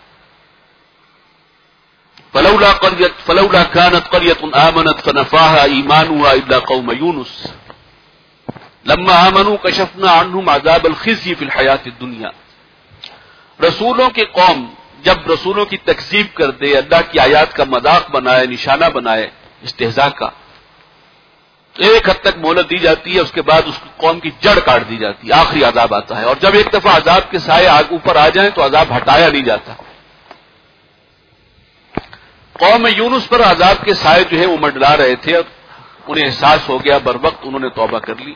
فلولا كانت قرية آمنت فنفعها إيمانها إلا قوم يونس لما آمنوا كشفنا عنهم عذاب الخزي في الحياة الدنيا. رسولوں کی قوم جب رسولوں کی تکذیب کر دے، اللہ کی آیات کا مذاق بنائے، نشانہ بنائے، استہزاء کا، تو ایک حد تک مہلت دی جاتی ہے، اس کے بعد اس قوم کی جڑ کاٹ دی جاتی ہے، آخری عذاب آتا ہے. اور جب ایک دفعہ عذاب کے سائے اوپر آ جائیں تو عذاب ہٹایا نہیں جاتا. قوم یونس پر عذاب کے سائے جو ہے وہ منڈلا رہے تھے، انہیں احساس ہو گیا، بر وقت انہوں نے توبہ کر لی،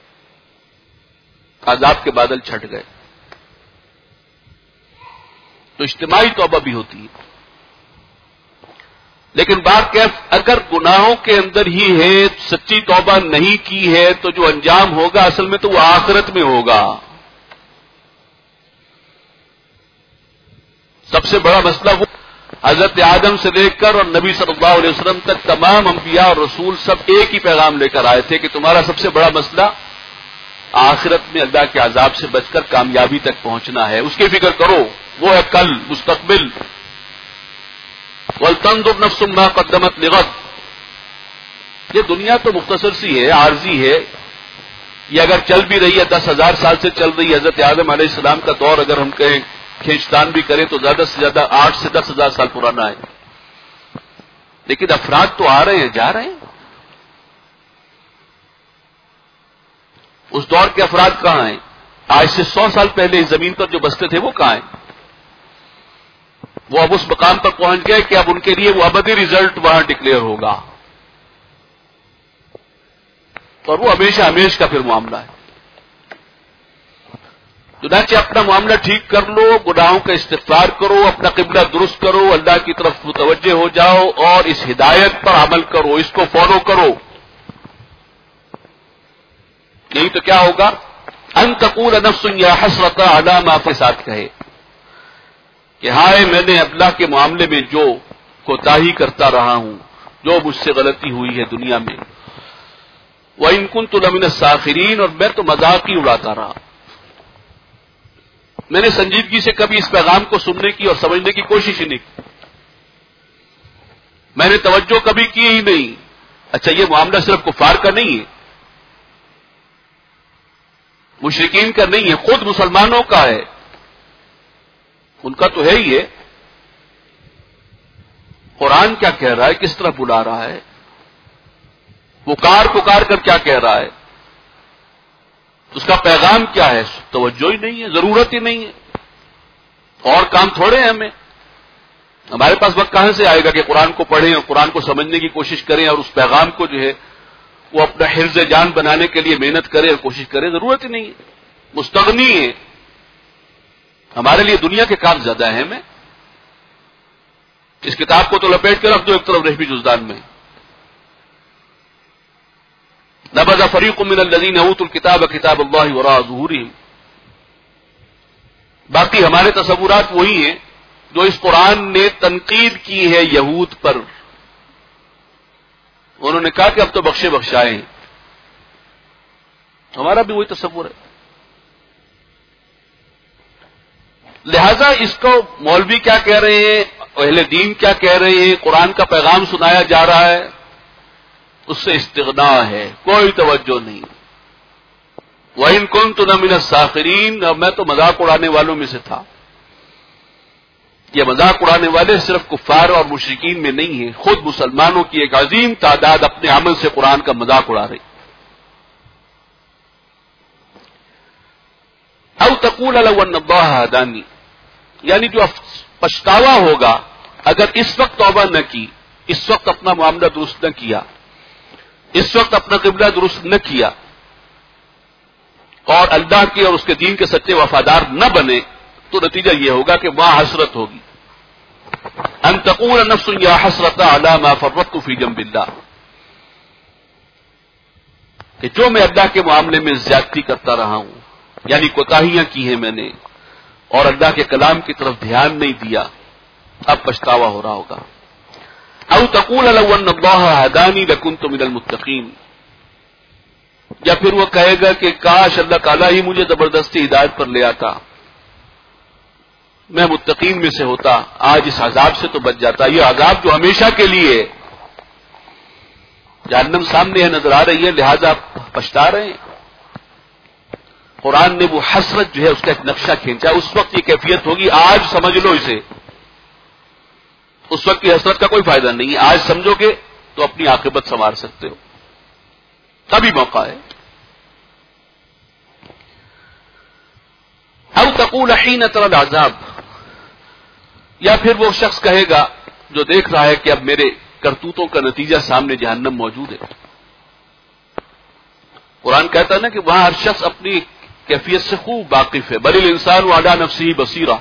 عذاب کے بادل چھٹ گئے. تو اجتماعی توبہ بھی ہوتی ہے، لیکن بات کیف اگر گناہوں کے اندر ہی ہے، سچی توبہ نہیں کی ہے تو جو انجام ہوگا اصل میں تو وہ آخرت میں ہوگا. سے بڑا مسئلہ وہ حضرت آدم سے لے کر اور نبی صلی اللہ علیہ وسلم تک تمام انبیاء اور رسول سب ایک ہی پیغام لے کر آئے تھے کہ تمہارا سب سے بڑا مسئلہ آخرت میں اللہ کے عذاب سے بچ کر کامیابی تک پہنچنا ہے. اس کی فکر کرو، وہ ہے کل، مستقبل. وَلْتَنْظُرْ نَفْسٌ مَا قَدَّمَتْ لِغَدٍ. یہ دنیا تو مختصر سی ہے، عارضی ہے. یہ اگر چل بھی رہی ہے 10,000 سال سے چل رہی ہے. حضرت آدم علیہ السلام کا دور اگر ہم کہیں کھینچتان بھی کریں تو زیادہ سے زیادہ 8 سے 10,000 سال پرانا ہے. لیکن افراد تو آ رہے ہیں، جا رہے ہیں. اس دور کے افراد کہاں ہیں؟ آج سے 100 سال پہلے اس زمین پر جو بستے تھے وہ کہاں ہیں؟ وہ اب اس مقام پر پہنچ گئے کہ اب ان کے لیے وہ ابدی رزلٹ وہاں ڈکلیئر ہوگا، اور وہ ہمیشہ ہمیش کا پھر معاملہ ہے. چنانچہ اپنا معاملہ ٹھیک کر لو، گناہوں کا استغفار کرو، اپنا قبلہ درست کرو، اللہ کی طرف متوجہ ہو جاؤ اور اس ہدایت پر عمل کرو، اس کو فالو کرو. نہیں تو کیا ہوگا؟ ان تقول نفس یا حسرۃ علی ما کے ساتھ کہے کہ ہائے میں نے اللہ کے معاملے میں جو کوتاہی کرتا رہا ہوں، جو مجھ سے غلطی ہوئی ہے دنیا میں. وَإِن كُنتُ لَمِنَ السَّاخِرِينَ. اور میں تو مذاق ہی اڑاتا رہا. میں نے سنجیدگی سے کبھی اس پیغام کو سننے کی اور سمجھنے کی کوشش ہی نہیں کی. میں نے توجہ کبھی کی ہی نہیں. اچھا یہ معاملہ صرف کفار کا نہیں ہے، مشرکین کا نہیں ہے، خود مسلمانوں کا ہے. ان کا تو ہے ہی ہے. قرآن کیا کہہ رہا ہے، کس طرح بلا رہا ہے، پکار کر کیا کہہ رہا ہے، اس کا پیغام کیا ہے. توجہ ہی نہیں ہے، ضرورت ہی نہیں ہے. اور کام تھوڑے ہیں ہمیں. ہمارے پاس وقت کہاں سے آئے گا کہ قرآن کو پڑھیں اور قرآن کو سمجھنے کی کوشش کریں اور اس پیغام کو جو ہے وہ اپنا حرز جان بنانے کے لیے محنت کرے اور کوشش کرے. ضرورت ہی نہیں ہے، مستغنی ہے. ہمارے لیے دنیا کے کام زیادہ اہم ہیں. اس کتاب کو تو لپیٹ کے رکھ دو ایک طرف رحبی جزدان میں. نبذ فریق من الذین اوتوا الکتاب کتاب اللہ وراء ظہورہم. باقی ہمارے تصورات وہی ہیں جو اس قرآن نے تنقید کی ہے یہود پر. انہوں نے کہا کہ اب تو بخشے بخشائے ہیں. ہمارا بھی وہی تصور ہے. لہذا اس کو مولوی کیا کہہ رہے ہیں، اہل دین کیا کہہ رہے ہیں، قرآن کا پیغام سنایا جا رہا ہے، اس سے استغنا ہے، کوئی توجہ نہیں. وَإِن كُنتُ لَمِنَ السَّاخِرِينَ. اور میں تو مذاق اڑانے والوں میں سے تھا. یہ مذاق اڑانے والے صرف کفار اور مشرکین میں نہیں ہیں، خود مسلمانوں کی ایک عظیم تعداد اپنے عمل سے قرآن کا مذاق اڑا رہی. او تقول لو ان اللہ ہدانی. یعنی جو پچھتاوا ہوگا اگر اس وقت توبہ نہ کی، اس وقت اپنا معاملہ درست نہ کیا، اس وقت اپنا قبلہ درست نہ کیا اور اللہ کے اور اس کے دین کے سچے وفادار نہ بنے، تو نتیجہ یہ ہوگا کہ وہاں حسرت ہوگی. ان تقول نفس یا حسرت علی ما فرطت فی جنب اللہ. کہ جو میں اللہ کے معاملے میں زیادتی کرتا رہا ہوں، یعنی کوتاہیاں کی ہیں میں نے اور اللہ کے کلام کی طرف دھیان نہیں دیا، اب پچھتاوا ہو رہا ہوگا. او تقول لو ان اللہ ہدانی لکنت من المتقین. یا پھر وہ کہے گا کہ کاش اللہ تعالیٰ ہی مجھے زبردستی ہدایت پر لے آتا، میں متقین میں سے ہوتا، آج اس عذاب سے تو بچ جاتا. یہ عذاب جو ہمیشہ کے لیے ہے، جہنم سامنے ہے، نظر آ رہی ہے، لہذا پچھتا رہے ہیں. قرآن نے وہ حسرت جو ہے اس کا ایک نقشہ کھینچا. اس وقت یہ کیفیت ہوگی، آج سمجھ لو اسے. اس وقت کی حسرت کا کوئی فائدہ نہیں ہے. آج سمجھو گے تو اپنی عاقبت سنوار سکتے ہو، ابھی موقع ہے. او تقول حین تری العذاب. یا پھر وہ شخص کہے گا جو دیکھ رہا ہے کہ اب میرے کرتوتوں کا نتیجہ سامنے جہنم موجود ہے. قرآن کہتا ہے نا کہ وہاں ہر شخص اپنی کیفیت سے خوب واقف ہے. بل الانسان علی نفسہ بصیرہ.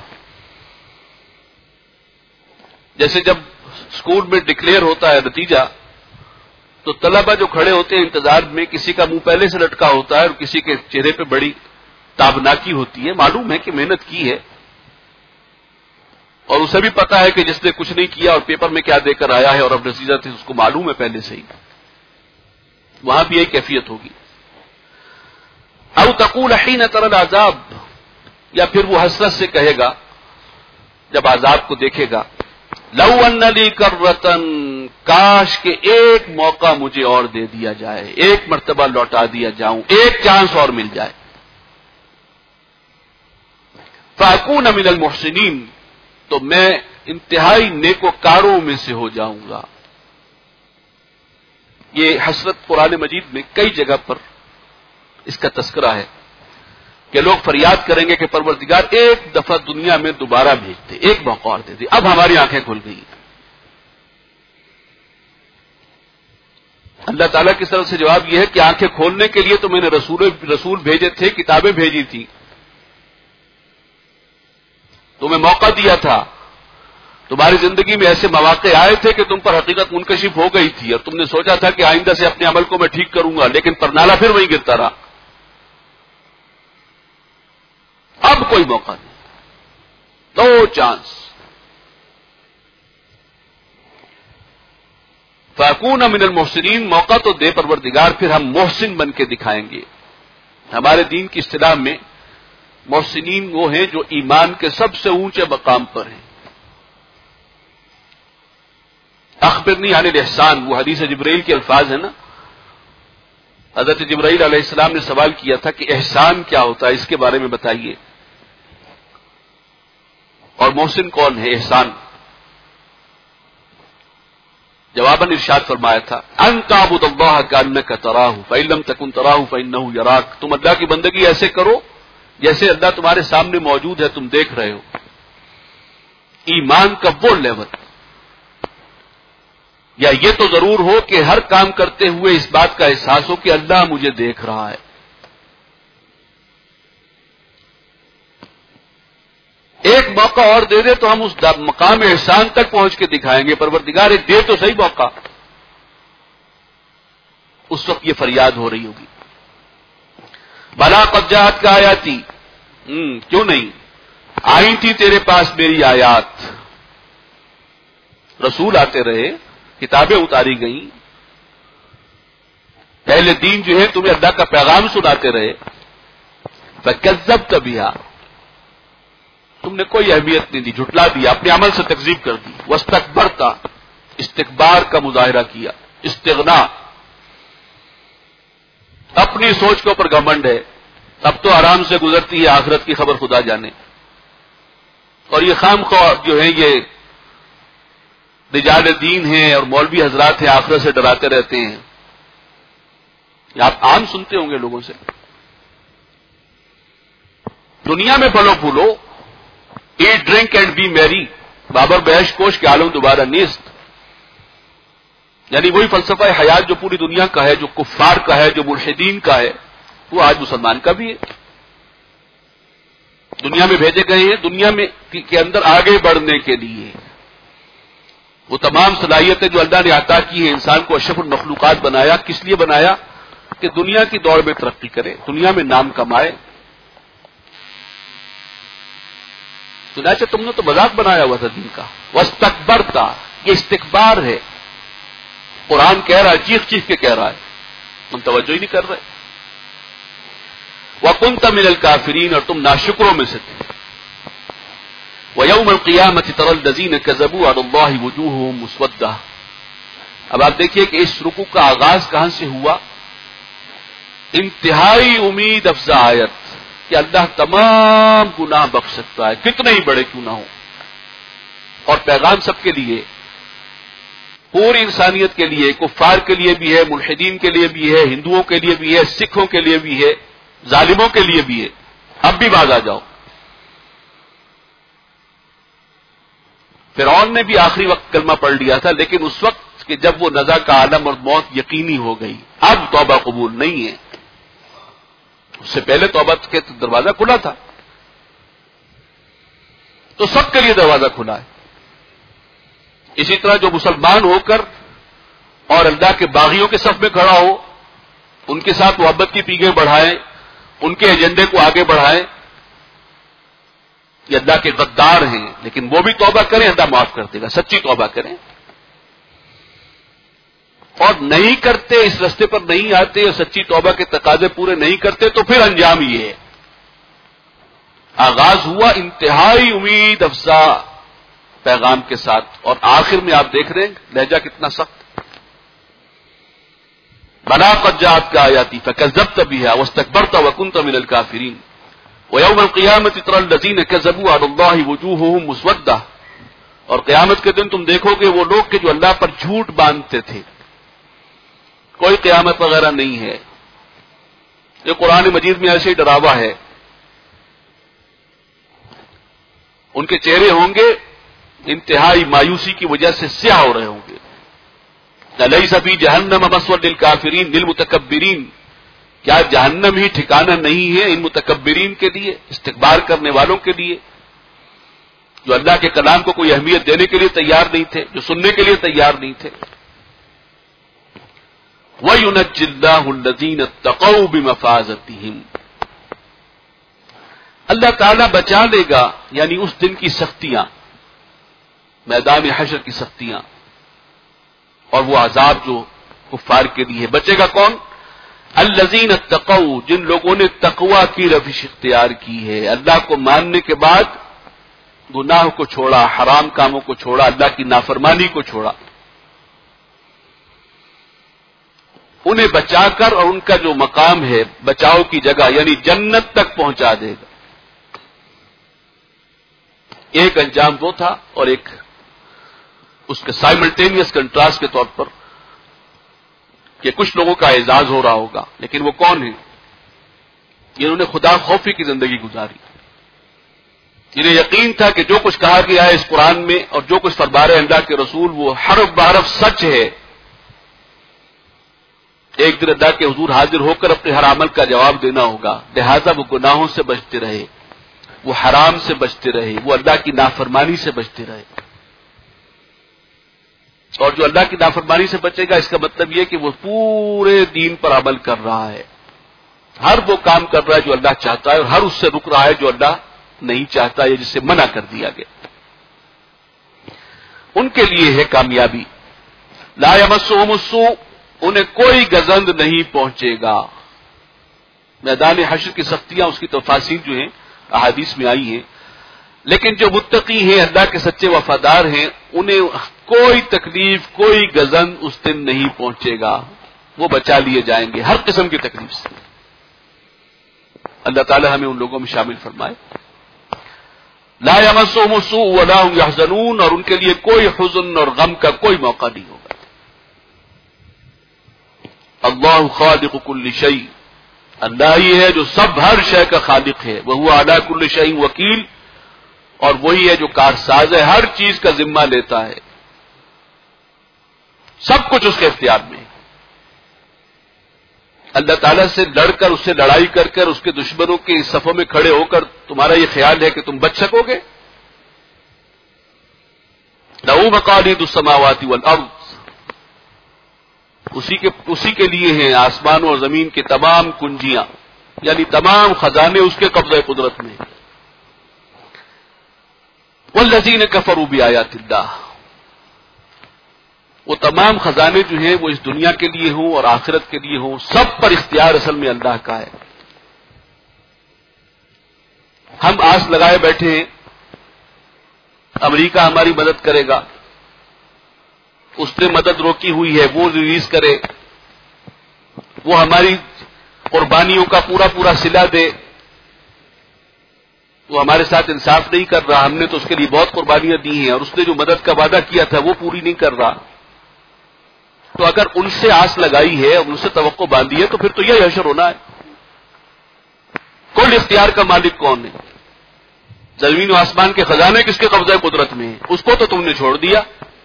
جیسے جب اسکول میں ڈکلیئر ہوتا ہے نتیجہ تو طلبہ جو کھڑے ہوتے ہیں انتظار میں، کسی کا منہ پہلے سے لٹکا ہوتا ہے اور کسی کے چہرے پہ بڑی تابناکی ہوتی ہے. معلوم ہے کہ محنت کی ہے اور اسے بھی پتا ہے کہ جس نے کچھ نہیں کیا اور پیپر میں کیا دے کر آیا ہے اور اب نتیجہ اس کو معلوم ہے پہلے سے ہی. وہاں بھی یہی کیفیت ہوگی. او تقول حین تری العذاب، یا پھر وہ حسرت سے کہے گا جب عذاب کو دیکھے گا، لو ان لی کرۃ، کاش کہ ایک موقع مجھے اور دے دیا جائے، ایک مرتبہ لوٹا دیا جاؤں، ایک چانس اور مل جائے. فاکون من المحسنین، تو میں انتہائی نیکوکاروں میں سے ہو جاؤں گا. یہ حسرت قرآن مجید میں کئی جگہ پر اس کا تذکرہ ہے کہ لوگ فریاد کریں گے کہ پروردگار ایک دفعہ دنیا میں دوبارہ بھیج دے، ایک موقع اور دے دے. اب ہماری آنکھیں کھل گئی. اللہ تعالیٰ کی طرف سے جواب یہ ہے کہ آنکھیں کھولنے کے لیے تو میں نے رسول بھیجے تھے، کتابیں بھیجی تھی، تمہیں موقع دیا تھا. تمہاری زندگی میں ایسے مواقع آئے تھے کہ تم پر حقیقت منکشف ہو گئی تھی اور تم نے سوچا تھا کہ آئندہ سے اپنے عمل کو میں ٹھیک کروں گا، لیکن پرنالہ پھر وہیں گرتا رہا. اب کوئی موقع نہیں، دو چانس. فاکون من المحسنین، موقع تو دے پروردگار، پھر ہم محسن بن کے دکھائیں گے. ہمارے دین کی اصطلاح میں محسنین وہ ہیں جو ایمان کے سب سے اونچے مقام پر ہیں. اخبرنی عن الاحسان، وہ حدیث جبرائیل کے الفاظ ہیں نا. حضرت جبرائیل علیہ السلام نے سوال کیا تھا کہ احسان کیا ہوتا ہے، اس کے بارے میں بتائیے. اور محسن کون ہے؟ احسان. جواباً ارشاد فرمایا تھا، ان تعبد اللہ کانک تراہ فإن لم تکن تراہ فإنہ یراک. تم اللہ کی بندگی ایسے کرو جیسے اللہ تمہارے سامنے موجود ہے، تم دیکھ رہے ہو. ایمان کا وہ لیول، یا یہ تو ضرور ہو کہ ہر کام کرتے ہوئے اس بات کا احساس ہو کہ اللہ مجھے دیکھ رہا ہے. ایک موقع اور دے دے تو ہم اس مقام احسان تک پہنچ کے دکھائیں گے. پروردگار ایک دے تو صحیح موقع. اس وقت یہ فریاد ہو رہی ہوگی، بلا قد جاءتک آیاتی، کیوں نہیں آئی تھی تیرے پاس میری آیات. رسول آتے رہے، کتابیں اتاری گئیں، پہلے دین جو ہے تمہیں اللہ کا پیغام سناتے رہے. فکذبت بہا، تم نے کوئی اہمیت نہیں دی، جھٹلا دیا، اپنے عمل سے تکذیب کر دی. واستکبرت، استکبار کا مظاہرہ کیا، استغنا، اپنی سوچ کے اوپر گھمنڈ ہے. اب تو آرام سے گزرتی ہے، آخرت کی خبر خدا جانے. اور یہ خام خواہ جو ہیں یہ رجال دین ہیں اور مولوی حضرات ہیں، آخرت سے ڈراتے رہتے ہیں. آپ عام سنتے ہوں گے لوگوں سے، دنیا میں پھلو پھولو، eat drink and be merry, Babar بحش کوش کے عالم دوبارہ نیست. یعنی وہی فلسفہ حیات جو پوری دنیا کا ہے، جو کفار کا ہے، جو ملحدین کا ہے، وہ آج مسلمان کا بھی ہے. دنیا میں بھیجے گئے ہیں دنیا میں کے اندر آگے بڑھنے کے لیے. وہ تمام صلاحیتیں جو اللہ نے عطا کی ہیں، انسان کو اشرف المخلوقات بنایا. کس لیے بنایا؟ کہ دنیا کی دوڑ میں ترقی کرے، دنیا میں نام کمائے. چنانچہ تم نے تو مذاق بنایا ہوا تھا دین کا. واستکبرت، یہ استکبار ہے. قرآن کہہ رہا ہے، چیخ چیخ کے کہہ رہا ہے، تم توجہ ہی نہیں کر رہے. وَكُنْتَ مِنَ الْكَافِرِينَ، اور تم ناشکروں میں سے تھے. وَيَوْمَ الْقِيَامَةِ تَرَى الَّذِينَ كَذَبُوا عَلَى اللَّهِ وُجُوهُهُمْ مُسْوَدَّةٌ. اب آپ دیکھیے کہ اس رکوع کا آغاز کہاں سے ہوا. انتہائی امید افزا آیت کہ اللہ تمام گناہ بخش سکتا ہے، کتنے ہی بڑے کیوں نہ ہو. اور پیغام سب کے لیے، پوری انسانیت کے لیے، کفار کے لیے بھی ہے، ملحدین کے لیے بھی ہے، ہندوؤں کے لیے بھی ہے، سکھوں کے لیے بھی ہے، ظالموں کے لیے بھی ہے. اب بھی باز آ جاؤ. فرعون نے بھی آخری وقت کلمہ پڑھ لیا تھا، لیکن اس وقت کہ جب وہ نزا کا عالم اور موت یقینی ہو گئی. اب توبہ قبول نہیں ہے. اس سے پہلے توبہ کے دروازہ کھلا تھا. تو سب کے لیے دروازہ کھلا ہے. اسی طرح جو مسلمان ہو کر اور اللہ کے باغیوں کے صف میں کھڑا ہو، ان کے ساتھ محبت کی پیگیں بڑھائیں، ان کے ایجنڈے کو آگے بڑھائیں، یہ اللہ کے غدار ہیں، لیکن وہ بھی توبہ کریں اللہ معاف کر دے گا، سچی توبہ کریں، اور نہیں کرتے، اس رستے پر نہیں آتے اور سچی توبہ کے تقاضے پورے نہیں کرتے تو پھر انجام یہ ہے۔ آغاز ہوا انتہائی امید افزا پیغام کے ساتھ، اور آخر میں آپ دیکھ رہے ہیں لہجہ کتنا سخت۔ بلا قد جاءتک آیاتی فکذبت بها واستکبرت وکنت من الکافرین ویوم القیامۃ تری الذین کذبوا علی اللہ وجوہہم مسودہ، اور قیامت کے دن تم دیکھو گے وہ لوگ کہ جو اللہ پر جھوٹ باندھتے تھے۔ کوئی قیامت وغیرہ نہیں ہے، یہ قرآن مجید میں ایسے ہی ڈراوا ہے۔ ان کے چہرے ہوں گے انتہائی مایوسی کی وجہ سے سیاہ ہو رہے ہوں گے۔ الیس فی جہنم مثوی للکافرین للمتکبرین، کیا جہنم ہی ٹھکانہ نہیں ہے ان متکبرین کے لیے، استکبار کرنے والوں کے لیے، جو اللہ کے کلام کو کوئی اہمیت دینے کے لیے تیار نہیں تھے، جو سننے کے لیے تیار نہیں تھے۔ وَيُنَجِّ اللَّهُ الَّذِينَ اتَّقَوْا بِمَفَازَتِهِمْ، اللہ تعالیٰ بچا لے گا، یعنی اس دن کی سختیاں، میدان حشر کی سختیاں اور وہ عذاب جو کفار کے لیے بچے گا کون؟ الذین اتقوا، جن لوگوں نے تقوی کی روش اختیار کی ہے، اللہ کو ماننے کے بعد گناہ کو چھوڑا، حرام کاموں کو چھوڑا، اللہ کی نافرمانی کو چھوڑا، انہیں بچا کر اور ان کا جو مقام ہے بچاؤ کی جگہ یعنی جنت تک پہنچا دے گا۔ ایک انجام وہ تھا، اور ایک اس کے سائملٹینیس کنٹراسٹ کے طور پر کہ کچھ لوگوں کا اعزاز ہو رہا ہوگا، لیکن وہ کون ہیں؟ جنہوں نے خدا خوفی کی زندگی گزاری، جنہیں یقین تھا کہ جو کچھ کہا گیا ہے اس قرآن میں اور جو کچھ فرما رہے اللہ کے رسول وہ حرف بحرف سچ ہے۔ ایک دن اللہ کے حضور حاضر ہو کر اپنے ہر عمل کا جواب دینا ہوگا، لہذا وہ گناہوں سے بچتے رہے، وہ حرام سے بچتے رہے، وہ اللہ کی نافرمانی سے بچتے رہے۔ اور جو اللہ کی نافرمانی سے بچے گا اس کا مطلب یہ کہ وہ پورے دین پر عمل کر رہا ہے، ہر وہ کام کر رہا ہے جو اللہ چاہتا ہے، اور ہر اس سے رک رہا ہے جو اللہ نہیں چاہتا یا جس سے منع کر دیا گیا۔ ان کے لیے ہے کامیابی۔ لا یمسہم السوء، انہیں کوئی گزند نہیں پہنچے گا۔ میدان حشر کی سختیاں اس کی تفاصیل جو ہیں احادیث میں آئی ہیں، لیکن جو متقی ہیں، اللہ کے سچے وفادار ہیں، انہیں کوئی تکلیف، کوئی گزند اس دن نہیں پہنچے گا، وہ بچا لیے جائیں گے ہر قسم کی تکلیف سے۔ اللہ تعالی ہمیں ان لوگوں میں شامل فرمائے۔ لا یمسہم السوء ولا هم یحزنون، اور ان کے لیے کوئی حزن اور غم کا کوئی موقع نہیں ہوگا۔ اللہ خالق کل شیء، اللہ ہی ہے جو سب ہر شے کا خالق ہے، وہو علی کل شیء وکیل، اور وہی ہے جو کارساز ہے، ہر چیز کا ذمہ لیتا ہے، سب کچھ اس کے اختیار میں ہے۔ اللہ تعالیٰ سے لڑ کر، اس سے لڑائی کر کر، اس کے دشمنوں کے صفوں میں کھڑے ہو کر تمہارا یہ خیال ہے کہ تم بچ سکو گے؟ لَهُ مَقَالِيدُ السَّمَاوَاتِ وَالْأَرْضِ، اسی کے لیے ہیں آسمانوں اور زمین کے تمام کنجیاں، یعنی تمام خزانے اس کے قبضہ قدرت میں۔ وَالَّذِينَ كَفَرُوا بِآيَاتِ اللَّهِ، وہ تمام خزانے جو ہیں وہ اس دنیا کے لیے ہوں اور آخرت کے لیے ہوں، سب پر اختیار اصل میں اللہ کا ہے۔ ہم آس لگائے بیٹھے ہیں امریکہ ہماری مدد کرے گا، اس نے مدد روکی ہوئی ہے، وہ ریلیز کرے، وہ ہماری قربانیوں کا پورا صلہ دے۔ وہ ہمارے ساتھ انصاف نہیں کر رہا، ہم نے تو اس کے لیے بہت قربانیاں دی ہیں، اور اس نے جو مدد کا وعدہ کیا تھا وہ پوری نہیں کر رہا۔ تو اگر ان سے آس لگائی ہے اور ان سے توقع باندھی ہے تو پھر تو یہ حشر ہونا ہے۔ کل اختیار کا مالک کون ہے؟ زمین و آسمان کے خزانے کس کے قبضہ قدرت میں ہیں؟ اس کو تو تم نے چھوڑ دیا،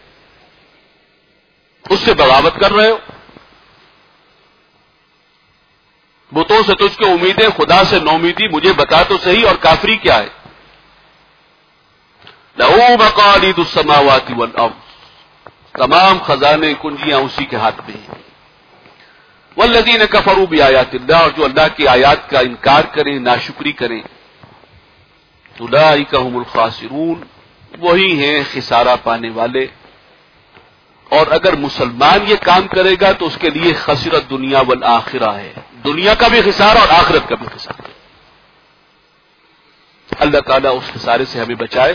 اس سے بغاوت کر رہے ہو۔ بتوں سے تجھ کو امیدیں، خدا سے نومیدی، مجھے بتا تو صحیح، اور کافری کیا ہے؟ لَهُ مَقَالِيدُ السَّمَاوَاتِ وَالْأَرْضِ، تمام خزانے کنجیاں اسی کے ہاتھ میں ہیں۔ وَالَّذِينَ كَفَرُوا بِآيَاتِ اللَّهِ، اور جو اللہ کی آیات کا انکار کریں، ناشکری کریں، اولئک هم الخاسرون، وہی ہیں خسارہ پانے والے. اور اگر مسلمان یہ کام کرے گا تو اس کے لیے خسرت دنیا والآخرہ ہے، دنیا کا بھی خسارہ اور آخرت کا بھی خسارہ. اللہ تعالیٰ اس خسارے سے ہمیں بچائے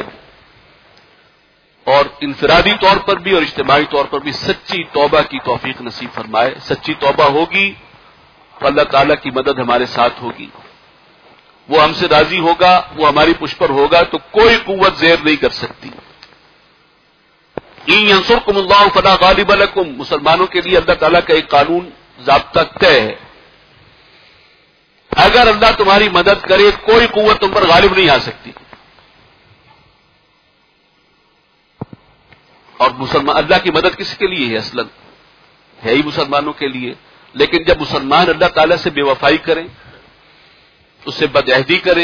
اور انفرادی طور پر بھی اور اجتماعی طور پر بھی سچی توبہ کی توفیق نصیب فرمائے. سچی توبہ ہوگی تو اللہ تعالیٰ کی مدد ہمارے ساتھ ہوگی، وہ ہم سے راضی ہوگا، وہ ہماری پشت پر ہوگا تو کوئی قوت زیر نہیں کر سکتی. ان ینصرکم اللہ فلا غالب لکم، مسلمانوں کے لیے اللہ تعالیٰ کا ایک قانون ضابطہ طے ہے، اگر اللہ تمہاری مدد کرے کوئی قوت تم پر غالب نہیں آ سکتی. اور مسلمان اللہ کی مدد کس کے لیے ہے؟ اصلاً ہے ہی مسلمانوں کے لیے. لیکن جب مسلمان اللہ تعالیٰ سے بے وفائی کریں، اس سے بدعہدی کریں،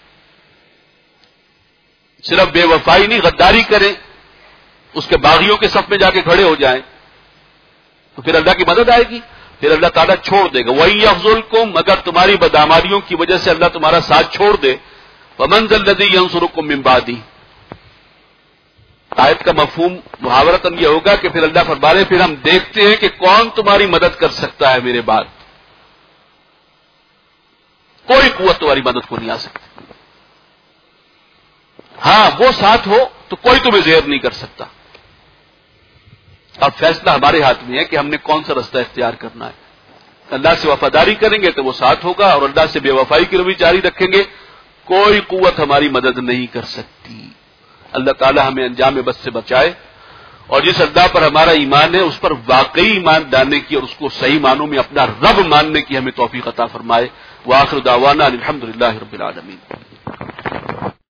صرف بے وفائی نہیں غداری کریں، اس کے باغیوں کے صف میں جا کے کھڑے ہو جائیں، تو پھر اللہ کی مدد آئے گی، پھر اللہ تعالیٰ چھوڑ دے گا. وَإِن يَخْذُلْكُمْ، اگر تمہاری بدعمالیوں کی وجہ سے اللہ تمہارا ساتھ چھوڑ دے، فَمَنْ ذَا الَّذِي يَنصُرُكُم مِّن بَعْدِهِ، آیت کا مفہوم محاورتاً یہ ہوگا کہ پھر اللہ فرمائے پھر ہم دیکھتے ہیں کہ کون تمہاری مدد کر سکتا ہے میرے بعد. کوئی قوت تمہاری مدد کو نہیں آ سکتی. ہاں وہ ساتھ ہو تو کوئی تمہیں زیر نہیں کر سکتا. اب فیصلہ ہمارے ہاتھ میں ہے کہ ہم نے کون سا رستہ اختیار کرنا ہے. اللہ سے وفاداری کریں گے تو وہ ساتھ ہوگا، اور اللہ سے بے وفائی کی روی جاری رکھیں گے کوئی قوت ہماری مدد نہیں کر سکتی. اللہ تعالی ہمیں انجام بد سے بچائے، اور جس اللہ پر ہمارا ایمان ہے اس پر واقعی ایمان ڈالنے کی اور اس کو صحیح معنوں میں اپنا رب ماننے کی ہمیں توفیق عطا فرمائے. وآخر دعوانا الحمدللہ رب العالمین.